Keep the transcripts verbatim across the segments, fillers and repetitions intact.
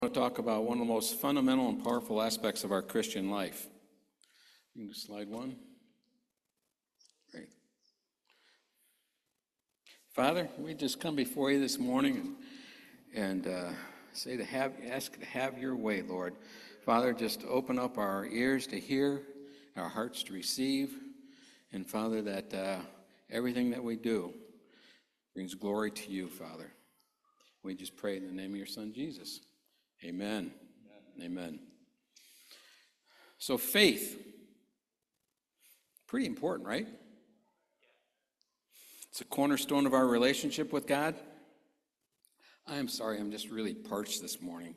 I want to talk about one of the most fundamental and powerful aspects of our Christian life. You can just slide one. Great. Father, we just come before you this morning and, and uh, say to have, ask to have your way, Lord. Father, just open up our ears to hear, our hearts to receive, and Father, that uh, everything that we do brings glory to you, Father. We just pray in the name of your Son, Jesus. Amen. Amen. Amen. So faith, pretty important, right? It's a cornerstone of our relationship with God. I am sorry, I'm just really parched this morning.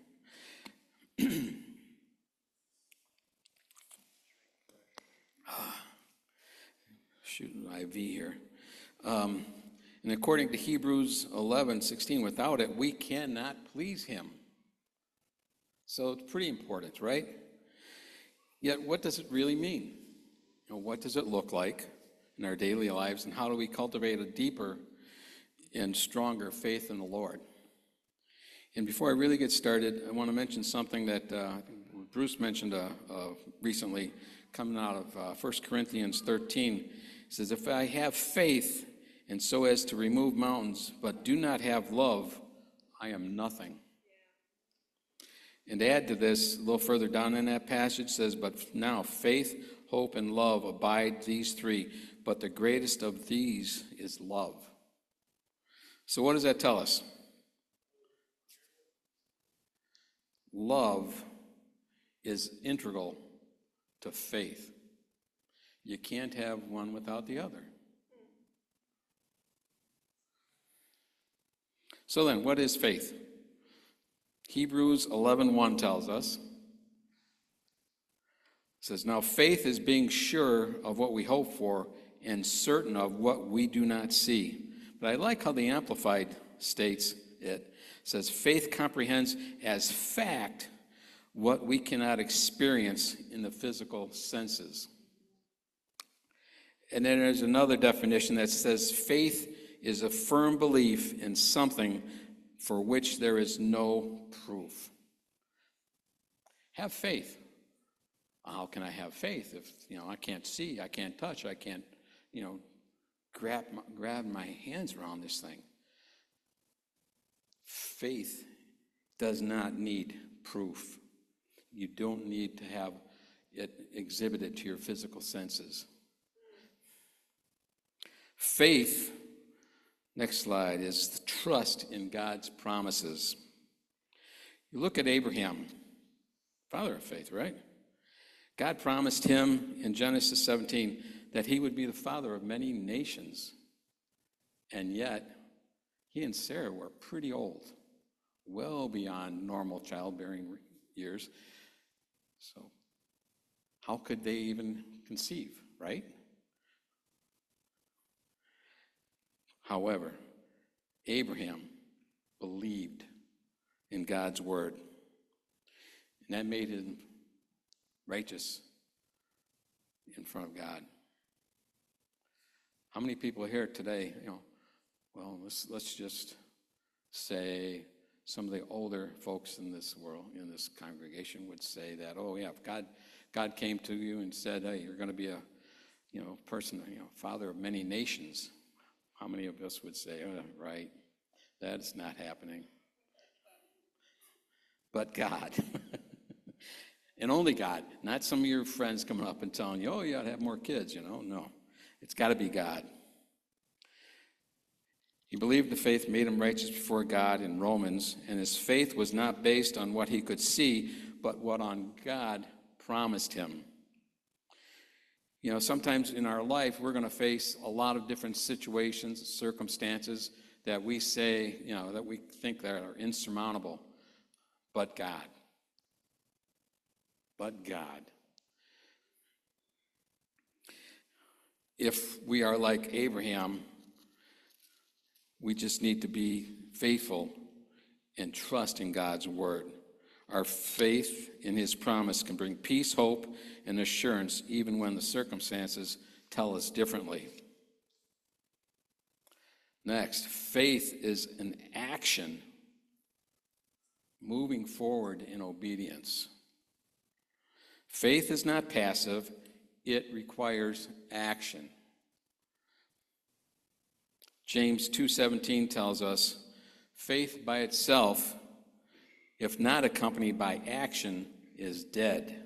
Shoot an I V here. Um, and according to Hebrews eleven sixteen, without it, we cannot please him. So it's pretty important, right? Yet, what does it really mean? You know, what does it look like in our daily lives, and how do we cultivate a deeper and stronger faith in the Lord? And before I really get started, I want to mention something that uh, Bruce mentioned uh, uh, recently, coming out of uh, First Corinthians thirteen. It says, if I have faith and so as to remove mountains, but do not have love, I am nothing. And to add to this, a little further down in that passage says, but now faith, hope, and love abide, these three, but the greatest of these is love. So what does that tell us? Love is integral to faith. You can't have one without the other. So then, what is faith? Hebrews eleven one tells us, it says, now faith is being sure of what we hope for and certain of what we do not see. But I like how the Amplified states it. It says, faith comprehends as fact what we cannot experience in the physical senses. And then there's another definition that says, faith is a firm belief in something for which there is no proof. Have faith. How can I have faith if, you know, I can't see, I can't touch, I can't, you know, grab my, grab my hands around this thing? Faith does not need proof. You don't need to have it exhibited to your physical senses. Faith, next slide, is the trust in God's promises. You look at Abraham, father of faith, right? God promised him in Genesis seventeen that he would be the father of many nations. And yet, he and Sarah were pretty old, well beyond normal childbearing years. So, how could they even conceive, right? However, Abraham believed in God's word, and that made him righteous in front of God. How many people here today, you know, well, let's let's just say some of the older folks in this world, in this congregation, would say that, oh yeah, if God God came to you and said, hey, you're going to be a, you know, person, you know, father of many nations. How many of us would say, oh, right, that is not happening? But God. And only God, not some of your friends coming up and telling you, oh, you ought to have more kids, you know. No, it's got to be God. He believed the faith made him righteous before God in Romans, and his faith was not based on what he could see, but what on God promised him. You know, sometimes in our life, we're going to face a lot of different situations, circumstances that we say, you know, that we think that are insurmountable. But God. But God. If we are like Abraham, we just need to be faithful and trust in God's word. Our faith in his promise can bring peace, hope, and assurance even when the circumstances tell us differently. Next, faith is an action moving forward in obedience. Faith is not passive, it requires action. James two seventeen tells us, faith by itself, if not accompanied by action, is dead.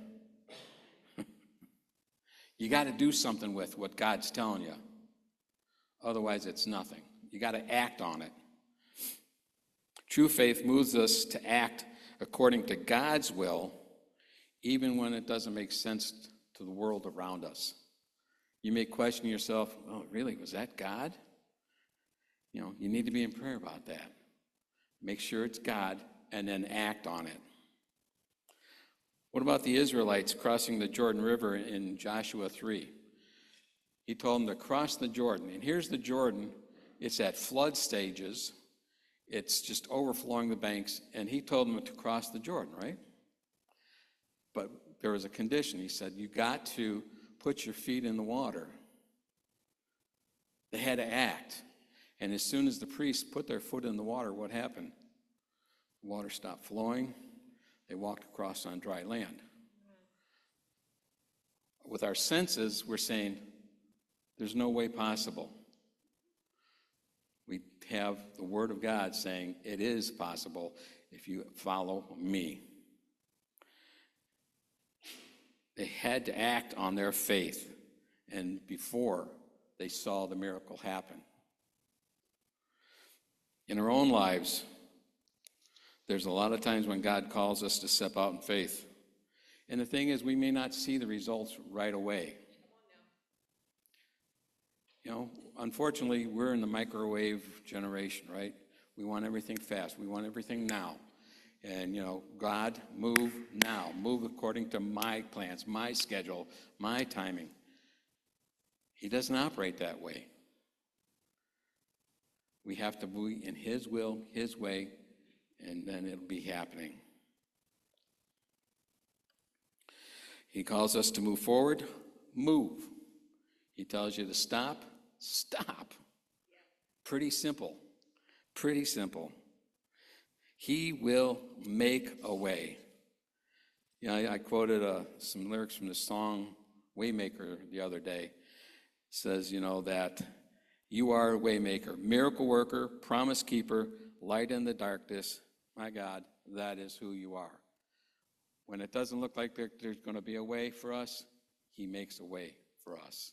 You got to do something with what God's telling you. Otherwise, it's nothing. You got to act on it. True faith moves us to act according to God's will, even when it doesn't make sense to the world around us. You may question yourself, oh, really, was that God? You know, you need to be in prayer about that. Make sure it's God, and then act on it. What about the Israelites crossing the Jordan River in Joshua three? He told them to cross the Jordan. And here's the Jordan. It's at flood stages. It's just overflowing the banks. And he told them to cross the Jordan, right? But there was a condition. He said, you got to put your feet in the water. They had to act. And as soon as the priests put their foot in the water, what happened? The water stopped flowing. They walked across on dry land. With our senses, we're saying, there's no way possible. We have the Word of God saying, it is possible if you follow me. They had to act on their faith, and before they saw the miracle happen. In our own lives, there's a lot of times when God calls us to step out in faith. And the thing is, we may not see the results right away. You know, unfortunately, we're in the microwave generation, right? We want everything fast. We want everything now. And, you know, God, move now. Move according to my plans, my schedule, my timing. He doesn't operate that way. We have to be in His will, His way, and then it'll be happening. He calls us to move forward, move. He tells you to stop, stop. Pretty simple, pretty simple. He will make a way. You know, I, I quoted uh, some lyrics from the song Waymaker the other day. It says, you know, that you are a waymaker, miracle worker, promise keeper, light in the darkness. My God, that is who you are. When it doesn't look like there, there's going to be a way for us, He makes a way for us.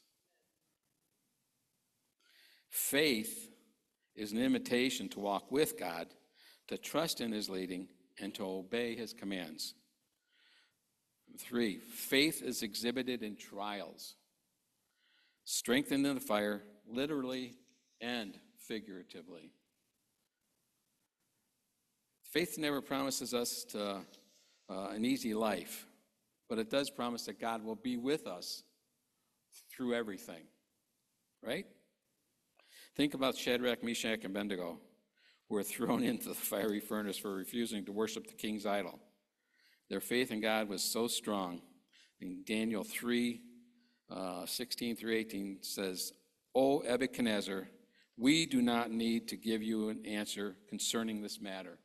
Faith is an invitation to walk with God, to trust in His leading, and to obey His commands. Three, faith is exhibited in trials, strengthened in the fire, literally and figuratively. Faith never promises us to, uh, an easy life, but it does promise that God will be with us through everything, right? Think about Shadrach, Meshach, and Abednego, who were thrown into the fiery furnace for refusing to worship the king's idol. Their faith in God was so strong. In Daniel three, uh, sixteen through eighteen says, O Nebuchadnezzar, we do not need to give you an answer concerning this matter.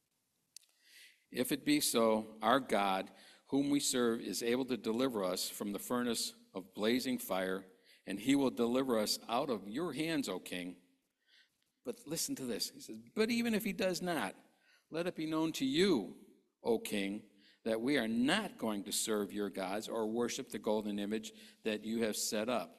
If it be so, our God, whom we serve, is able to deliver us from the furnace of blazing fire, and He will deliver us out of your hands, O king. But listen to this. He says, but even if He does not, let it be known to you, O king, that we are not going to serve your gods or worship the golden image that you have set up.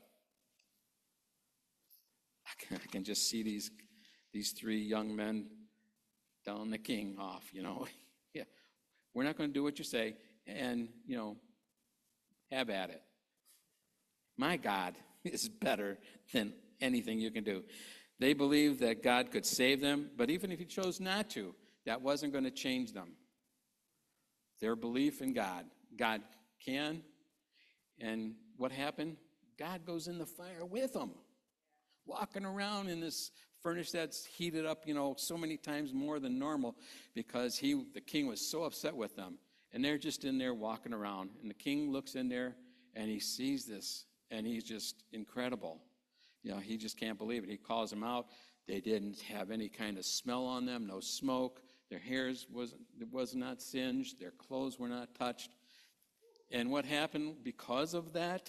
I can, I can just see these, these three young men telling the king off, you know. Yeah, we're not going to do what you say, and, you know, have at it. My God is better than anything you can do. They believed that God could save them, but even if He chose not to, that wasn't going to change them. Their belief in God. God can, and what happened? God goes in the fire with them, walking around in this furnace that's heated up, you know, so many times more than normal, because he, the king was so upset with them. And they're just in there walking around. And the king looks in there, and he sees this, and he's just incredible. You know, he just can't believe it. He calls them out. They didn't have any kind of smell on them, no smoke. Their hairs was, was not singed. Their clothes were not touched. And what happened because of that?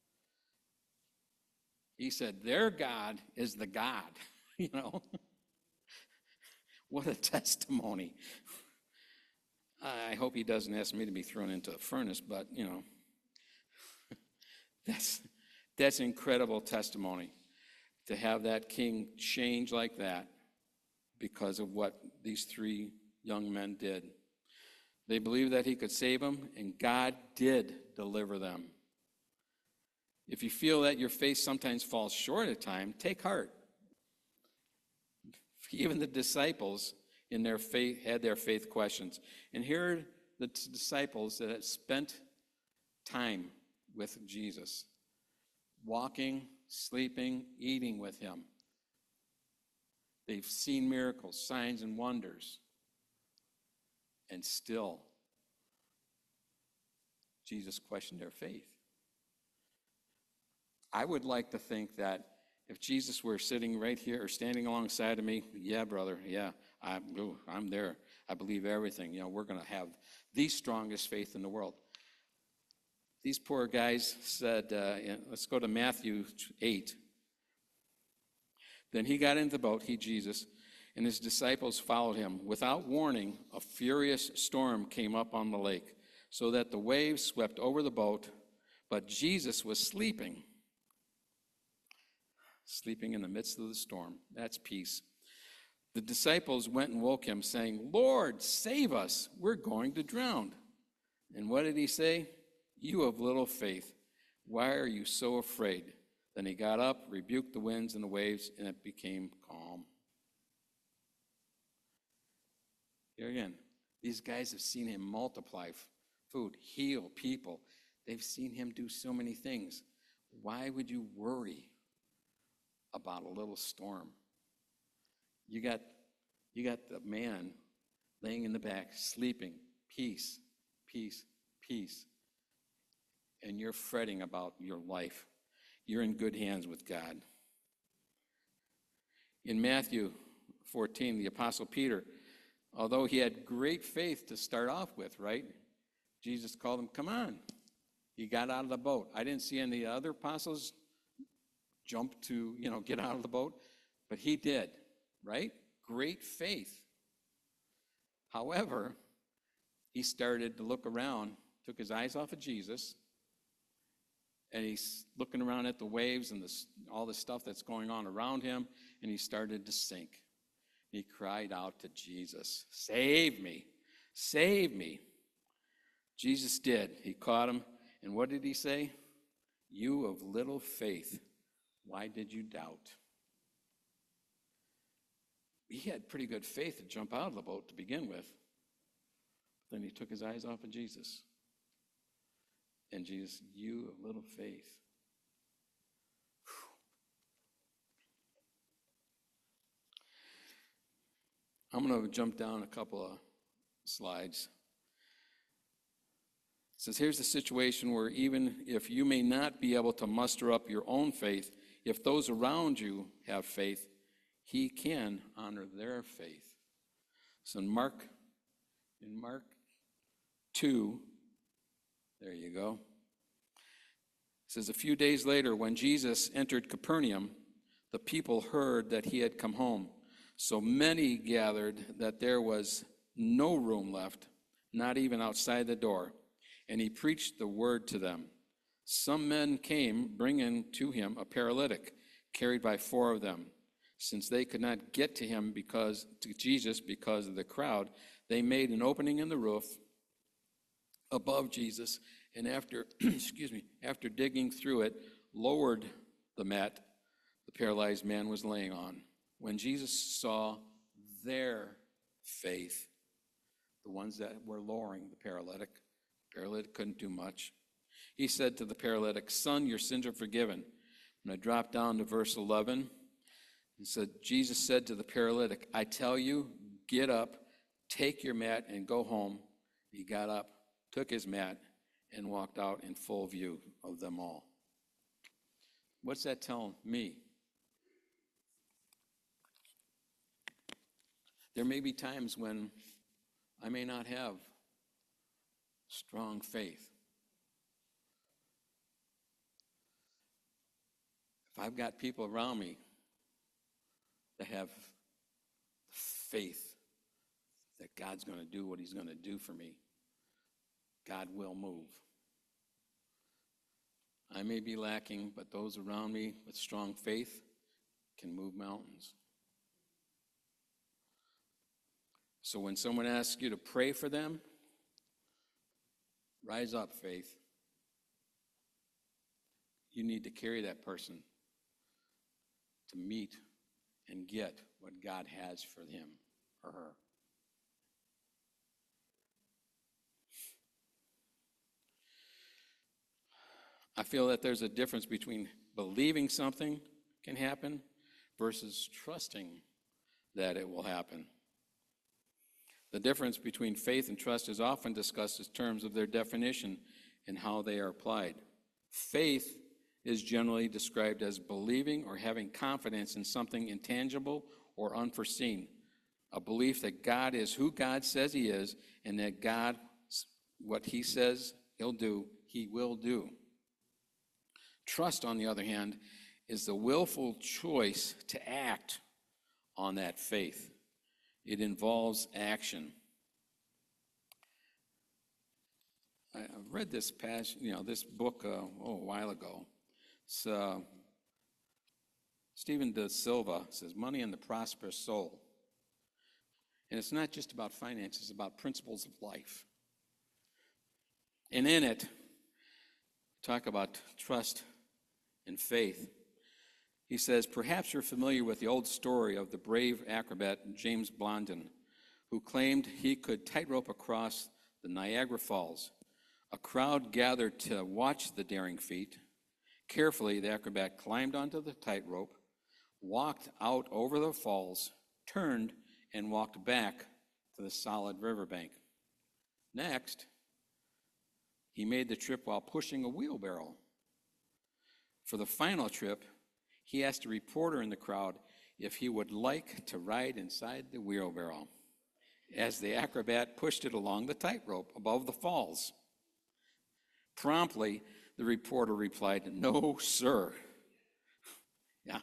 He said, their God is the God. You know? What a testimony. I hope he doesn't ask me to be thrown into a furnace, but, you know, that's, that's incredible testimony to have that king change like that because of what these three young men did. They believed that he could save them, and God did deliver them. If you feel that your faith sometimes falls short at times, take heart. Even the disciples in their faith had their faith questions. And here are the t- disciples that had spent time with Jesus, walking, sleeping, eating with him. They've seen miracles, signs, and wonders. And still, Jesus questioned their faith. I would like to think that if Jesus were sitting right here or standing alongside of me, yeah, brother, yeah, I'm, ooh, I'm there. I believe everything. You know, we're going to have the strongest faith in the world. These poor guys said, uh, let's go to Matthew eight. Then he got into the boat, he, Jesus, and his disciples followed him. Without warning, a furious storm came up on the lake, so that the waves swept over the boat, but Jesus was sleeping. Sleeping in the midst of the storm. That's peace. The disciples went and woke him, saying, Lord, save us. We're going to drown. And what did he say? You of little faith, why are you so afraid? Then he got up, rebuked the winds and the waves, and it became calm. Here again, these guys have seen him multiply food, heal people. They've seen him do so many things. Why would you worry about a little storm? You got, you got the man laying in the back, sleeping, peace, peace, peace. And you're fretting about your life. You're in good hands with God. In Matthew fourteen, the Apostle Peter, although he had great faith to start off with, right? Jesus called him, come on. He got out of the boat. I didn't see any other apostles jump to, you know, get out of the boat, but he did, right? Great faith. However, he started to look around, took his eyes off of Jesus, and he's looking around at the waves and this, all the stuff that's going on around him, and he started to sink. He cried out to Jesus, save me, save me. Jesus did. He caught him, and what did he say? You of little faith, why did you doubt? He had pretty good faith to jump out of the boat to begin with. Then he took his eyes off of Jesus. And Jesus, you of little faith. Whew. I'm going to jump down a couple of slides. It says, here's the situation where even if you may not be able to muster up your own faith, if those around you have faith, he can honor their faith. So in Mark, in Mark two, there you go. It says, a few days later, when Jesus entered Capernaum, the people heard that he had come home. So many gathered that there was no room left, not even outside the door. And he preached the word to them. Some men came, bringing to him a paralytic, carried by four of them. Since they could not get to him because to Jesus because of the crowd, they made an opening in the roof above Jesus, and after excuse me, after digging through it, lowered the mat the paralyzed man was laying on. When Jesus saw their faith, the ones that were lowering the paralytic, the paralytic couldn't do much. He said to the paralytic, son, your sins are forgiven. And I dropped down to verse eleven. He said, Jesus said to the paralytic, I tell you, get up, take your mat, and go home. He got up, took his mat, and walked out in full view of them all. What's that telling me? There may be times when I may not have strong faith. If I've got people around me that have faith that God's going to do what he's going to do for me, God will move. I may be lacking, but those around me with strong faith can move mountains. So when someone asks you to pray for them, rise up, faith. You need to carry that person to meet and get what God has for him or her. I feel that there's a difference between believing something can happen versus trusting that it will happen. The difference between faith and trust is often discussed in terms of their definition and how they are applied. Faith is generally described as believing or having confidence in something intangible or unforeseen, a belief that God is who God says he is and that God, what he says he'll do, he will do. Trust, on the other hand, is the willful choice to act on that faith. It involves action. I, I've read this past, you know, this book uh, oh, a while ago. It's uh, Stephen De Silva says, "Money and the Prosperous Soul." And it's not just about finances; it's about principles of life. And in it, talk about trust and faith. He says, perhaps you're familiar with the old story of the brave acrobat James Blondin, who claimed he could tightrope across the Niagara Falls. A crowd gathered to watch the daring feat. Carefully, the acrobat climbed onto the tightrope, walked out over the falls, turned, and walked back to the solid riverbank. Next, he made the trip while pushing a wheelbarrow. For the final trip, he asked a reporter in the crowd if he would like to ride inside the wheelbarrow as the acrobat pushed it along the tightrope above the falls. Promptly, the reporter replied, "No, sir." Yeah.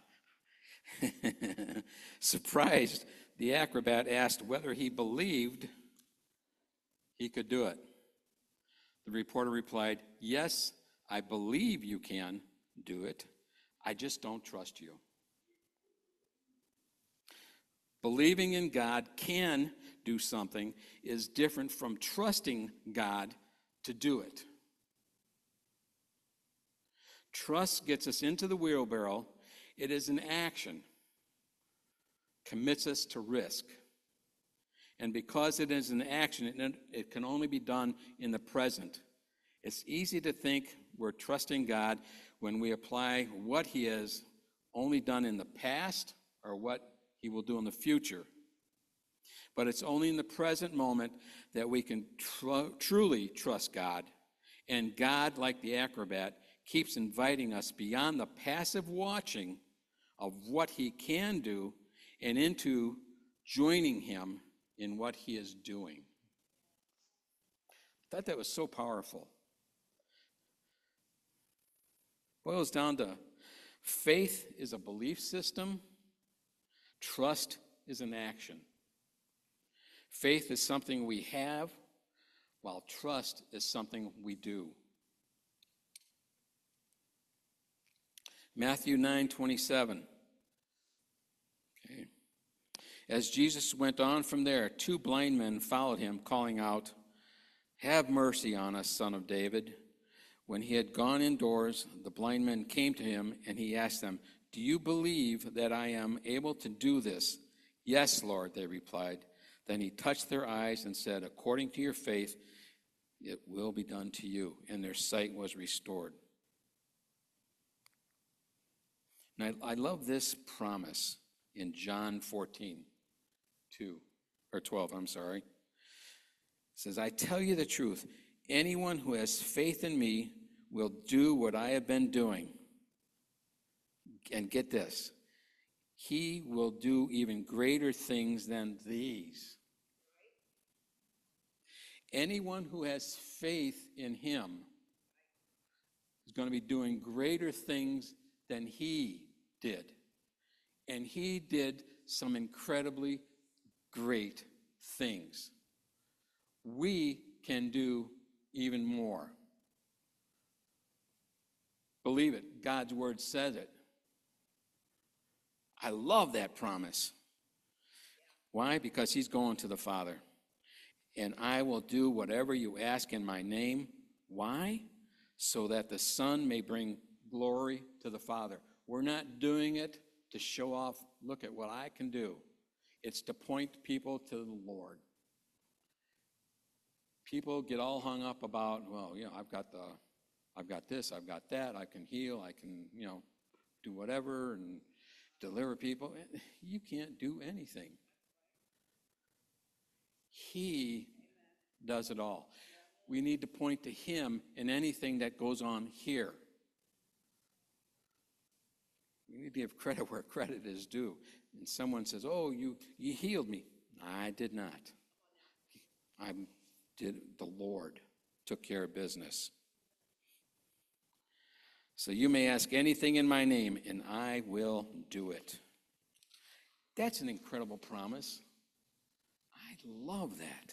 Surprised, the acrobat asked whether he believed he could do it. The reporter replied, "Yes, I believe you can do it. I just don't trust you." Believing in God can do something is different from trusting God to do it. Trust gets us into the wheelbarrow. It is an action, commits us to risk. And because it is an action, it, it can only be done in the present. It's easy to think we're trusting God when we apply what he has only done in the past or what he will do in the future. But it's only in the present moment that we can tr- truly trust God. And God, like the acrobat, keeps inviting us beyond the passive watching of what he can do and into joining him in what he is doing. I thought that was so powerful. Boils down to faith is a belief system. Trust is an action. Faith is something we have, while trust is something we do. Matthew nine twenty-seven. Okay. As Jesus went on from there, two blind men followed him, calling out, "Have mercy on us, Son of David." When he had gone indoors, the blind men came to him, and he asked them, "Do you believe that I am able to do this?" "Yes, Lord," they replied. Then he touched their eyes and said, "According to your faith, it will be done to you." And their sight was restored. And I, I love this promise in John fourteen, two, or twelve, I'm sorry. It says, "I tell you the truth, anyone who has faith in me will do what I have been doing." And get this, he will do even greater things than these. Anyone who has faith in him is going to be doing greater things than he did. And he did some incredibly great things. We can do even more. Believe it. God's word says it. I love that promise. Why? Because he's going to the Father. And I will do whatever you ask in my name. Why? So that the Son may bring glory to the Father. We're not doing it to show off, look at what I can do. It's to point people to the Lord. People get all hung up about, well, you know, I've got the, I've got this, I've got that, I can heal, I can, you know, do whatever and deliver people. You can't do anything. He does it all. We need to point to him in anything that goes on here. We need to give credit where credit is due. And someone says, oh, you, you healed me. I did not. I did. The Lord took care of business. So you may ask anything in my name, and I will do it. That's an incredible promise. I love that.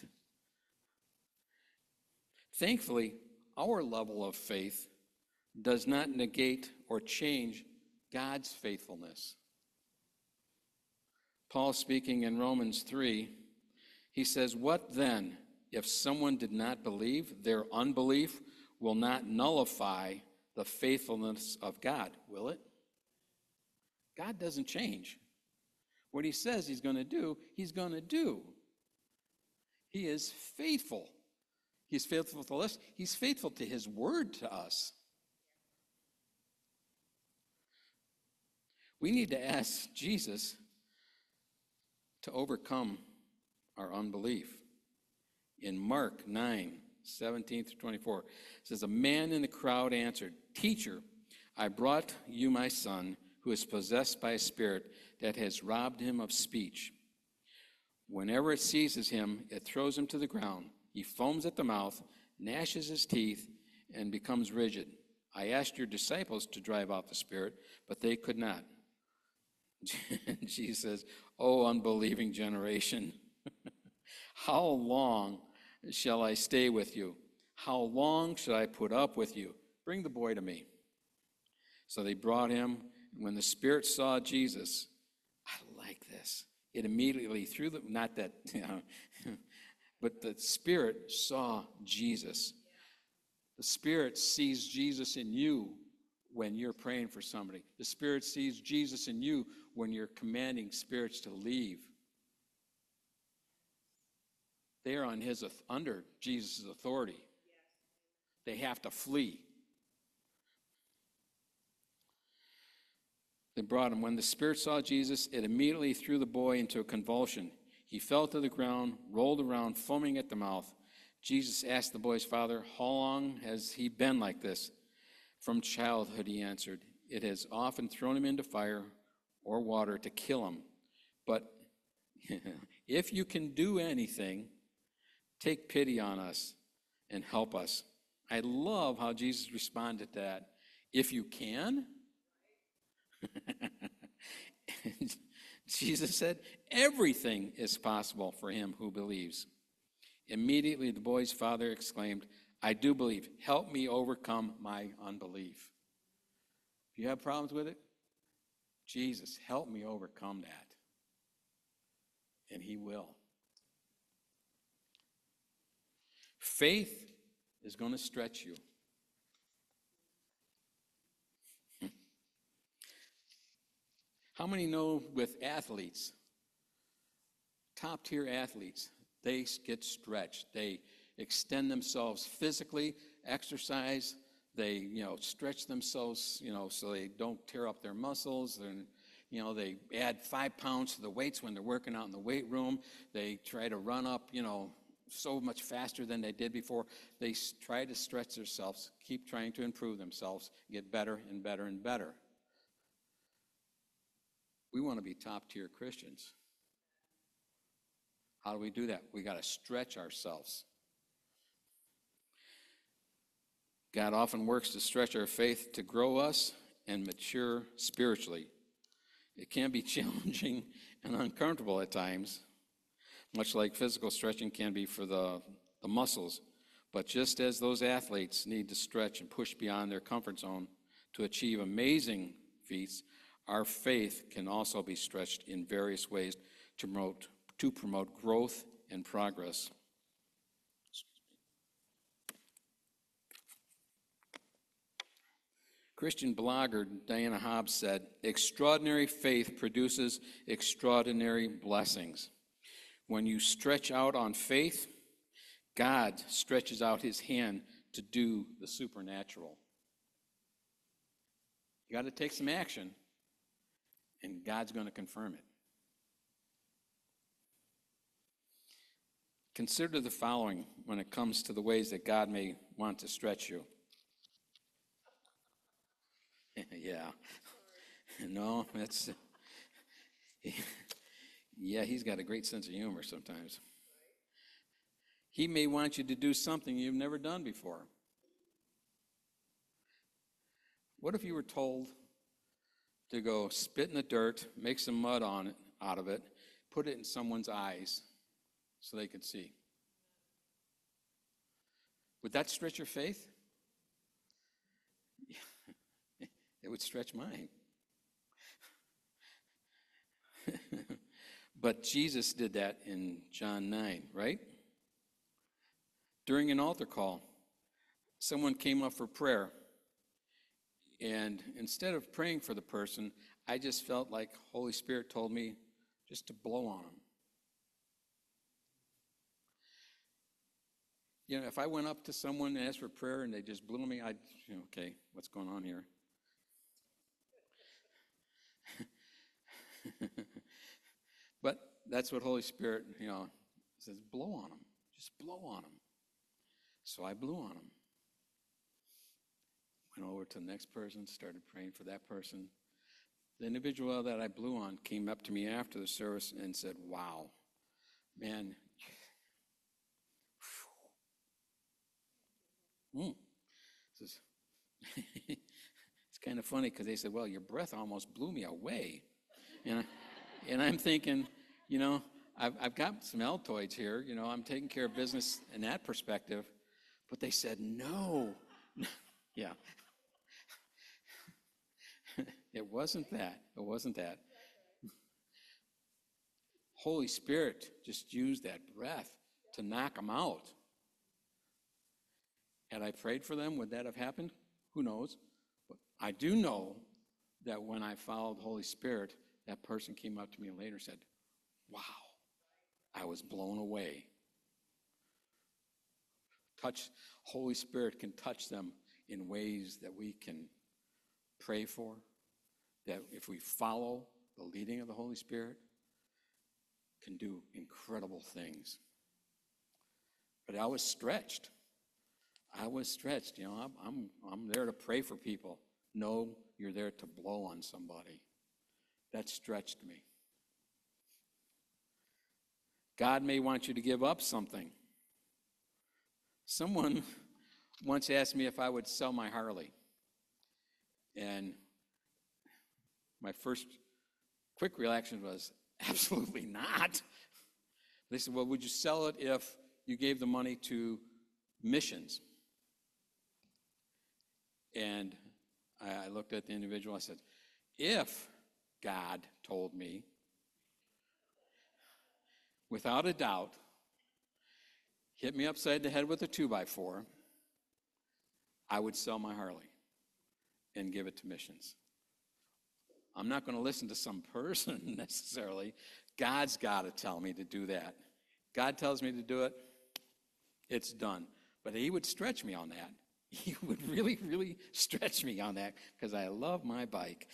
Thankfully, our level of faith does not negate or change God's faithfulness. Paul, speaking in Romans three, he says, what then, if someone did not believe? Their unbelief will not nullify the faithfulness of God, will it? God doesn't change. What he says he's going to do, he's going to do. He is faithful. He's faithful to us. He's faithful to his word to us. We need to ask Jesus to overcome our unbelief. In Mark nine, seventeen through twenty-four, it says, a man in the crowd answered, Teacher, I brought you my son, who is possessed by a spirit that has robbed him of speech. Whenever it seizes him, it throws him to the ground. He foams at the mouth, gnashes his teeth, and becomes rigid. I asked your disciples to drive out the spirit, but they could not. Jesus says, oh, unbelieving generation, how long shall I stay with you? How long should I put up with you? Bring the boy to me. So they brought him. And when the spirit saw Jesus, I like this. It immediately threw the, not that, you know, but the spirit saw Jesus. The spirit sees Jesus in you when you're praying for somebody. The spirit sees Jesus in you when you're commanding spirits to leave. They are on his, under Jesus' authority. They have to flee. They brought him. When the spirit saw Jesus, it immediately threw the boy into a convulsion. He fell to the ground, rolled around, foaming at the mouth. Jesus asked the boy's father, how long has he been like this? From childhood, he answered. It has often thrown him into fire or water to kill him. But if you can do anything, take pity on us and help us. I love how Jesus responded to that. If you can? Jesus said, everything is possible for him who believes. Immediately the boy's father exclaimed, I do believe. Help me overcome my unbelief. If you have problems with it, Jesus, help me overcome that. And he will. Faith is going to stretch you. How many know with athletes, top tier athletes, they get stretched. They extend themselves physically, exercise. They, you know, stretch themselves, you know, so they don't tear up their muscles. And, you know, they add five pounds to the weights when they're working out in the weight room. They try to run up, you know, so much faster than they did before. They try to stretch themselves, keep trying to improve themselves, get better and better and better. We want to be top-tier Christians. How do we do that? We got to stretch ourselves. God often works to stretch our faith to grow us and mature spiritually. It can be challenging and uncomfortable at times, much like physical stretching can be for the, the muscles. But just as those athletes need to stretch and push beyond their comfort zone to achieve amazing feats, our faith can also be stretched in various ways to promote, to promote growth and progress. Christian blogger Diana Hobbs said, "Extraordinary faith produces extraordinary blessings. When you stretch out on faith, God stretches out his hand to do the supernatural." You got to take some action, and God's going to confirm it. Consider the following when it comes to the ways that God may want to stretch you. Yeah. No, that's, yeah, he's got a great sense of humor sometimes. He may want you to do something you've never done before. What if you were told to go spit in the dirt, make some mud on it, out of it, put it in someone's eyes so they could see? Would that stretch your faith? It would stretch mine. But Jesus did that in John nine, right? During an altar call, someone came up for prayer. And instead of praying for the person, I just felt like Holy Spirit told me just to blow on them. You know, if I went up to someone and asked for prayer and they just blew me, I'd, you know, okay, what's going on here? But that's what Holy Spirit, you know, says, blow on them. Just blow on them. So I blew on them. Went over to the next person, started praying for that person. The individual that I blew on came up to me after the service and said, wow, man. Mm. Says, it's kind of funny because they said, well, your breath almost blew me away. And, I, and I'm thinking, you know, I've, I've got some Altoids here. You know, I'm taking care of business in that perspective. But they said, no. Yeah. It wasn't that. It wasn't that. Holy Spirit just used that breath to knock them out. Had I prayed for them, would that have happened? Who knows? But I do know that when I followed Holy Spirit, that person came up to me later and said, wow, I was blown away. Touch, Holy Spirit can touch them in ways that we can pray for, that if we follow the leading of the Holy Spirit, can do incredible things. But I was stretched. I was stretched. You know, I'm, I'm, I'm there to pray for people. No, you're there to blow on somebody. That stretched me. God may want you to give up something. Someone once asked me if I would sell my Harley. And my first quick reaction was, absolutely not. They said, well, would you sell it if you gave the money to missions? And I looked at the individual, I said, if God told me, without a doubt, hit me upside the head with a two by four, I would sell my Harley and give it to missions. I'm not going to listen to some person necessarily. God's got to tell me to do that. God tells me to do it, it's done. But he would stretch me on that. He would really, really stretch me on that because I love my bike.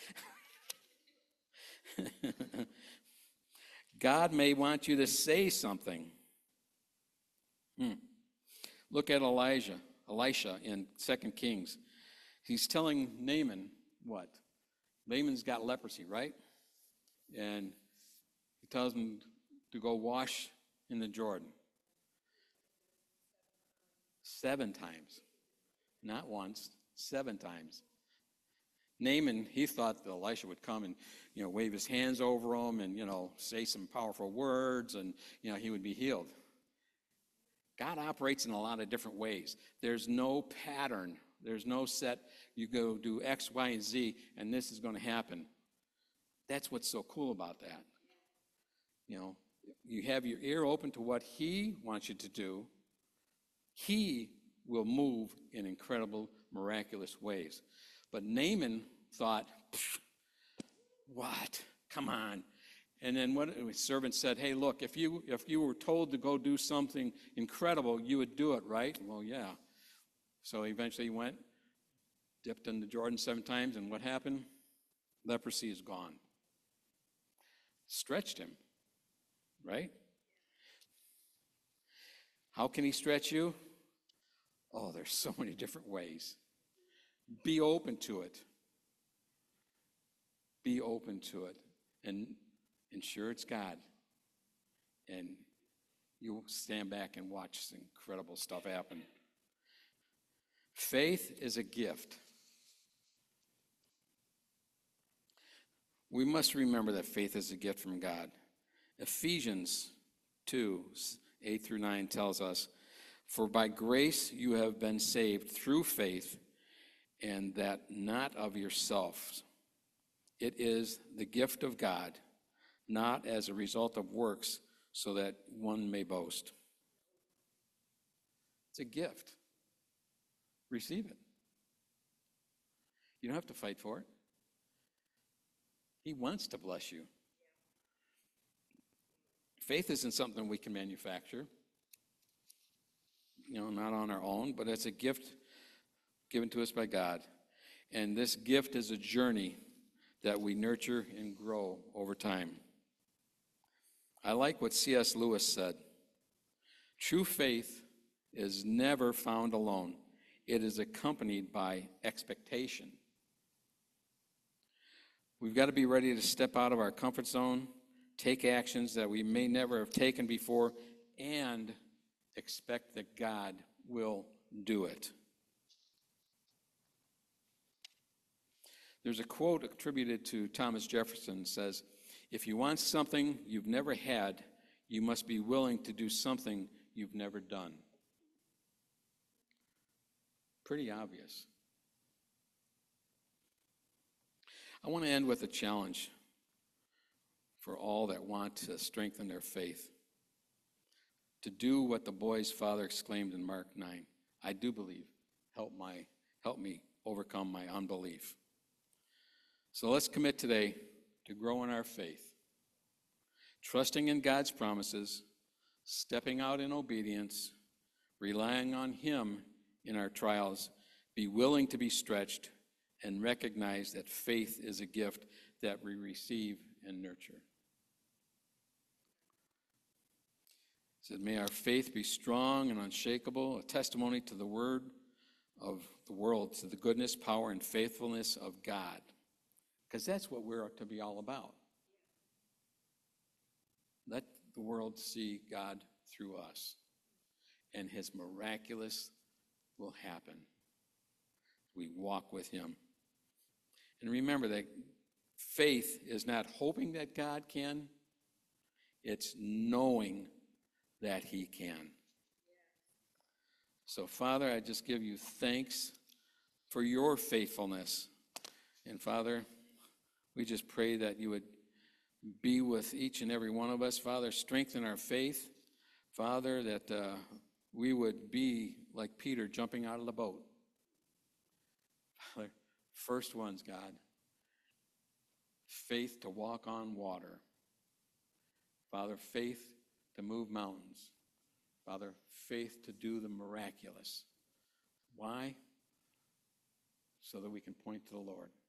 God may want you to say something. Hmm. Look at Elijah, Elisha in Second Kings. He's telling Naaman what? Naaman's got leprosy, right? And he tells him to go wash in the Jordan. Seven times. Not once, seven times. Naaman, he thought that Elisha would come and, you know, wave his hands over him and, you know, say some powerful words and, you know, he would be healed. God operates in a lot of different ways. There's no pattern. There's no set, you go do X, Y, and Z, and this is going to happen. That's what's so cool about that. You know, you have your ear open to what he wants you to do. He will move in incredible, miraculous ways. But Naaman thought, what? Come on. And then what his servant said, hey, look, if you if you were told to go do something incredible, you would do it, right? Well, yeah. So eventually he went, dipped in the Jordan seven times, and what happened? Leprosy is gone. Stretched him, right? How can he stretch you? Oh, there's so many different ways. Be open to it. Be open to it. And ensure it's God. And you'll stand back and watch some incredible stuff happen. Faith is a gift. We must remember that faith is a gift from God. Ephesians two, eight through nine tells us, for by grace you have been saved through faith, and that not of yourselves. It is the gift of God, not as a result of works, so that one may boast. It's a gift. Receive it. You don't have to fight for it. He wants to bless you. Faith isn't something we can manufacture, you know, not on our own, but it's a gift given to us by God. And this gift is a journey that we nurture and grow over time. I like what C S Lewis said. True faith is never found alone. It is accompanied by expectation. We've got to be ready to step out of our comfort zone, take actions that we may never have taken before, and expect that God will do it. There's a quote attributed to Thomas Jefferson that says, if you want something you've never had, you must be willing to do something you've never done. Pretty obvious. I want to end with a challenge for all that want to strengthen their faith. To do what the boy's father exclaimed in Mark nine, I do believe, help my help me overcome my unbelief. So let's commit today to grow in our faith, trusting in God's promises, stepping out in obedience, relying on Him in our trials, be willing to be stretched, and recognize that faith is a gift that we receive and nurture. It said, may our faith be strong and unshakable, a testimony to the word of the world, to the goodness, power, and faithfulness of God. Because that's what we're to be all about. Let the world see God through us, and His miraculous will happen. We walk with Him. And remember that faith is not hoping that God can, it's knowing that He can. So, Father, I just give you thanks for your faithfulness. And, Father, we just pray that you would be with each and every one of us. Father, strengthen our faith. Father, that uh, we would be like Peter jumping out of the boat. Father, first ones, God. Faith to walk on water. Father, faith to move mountains. Father, faith to do the miraculous. Why? So that we can point to the Lord.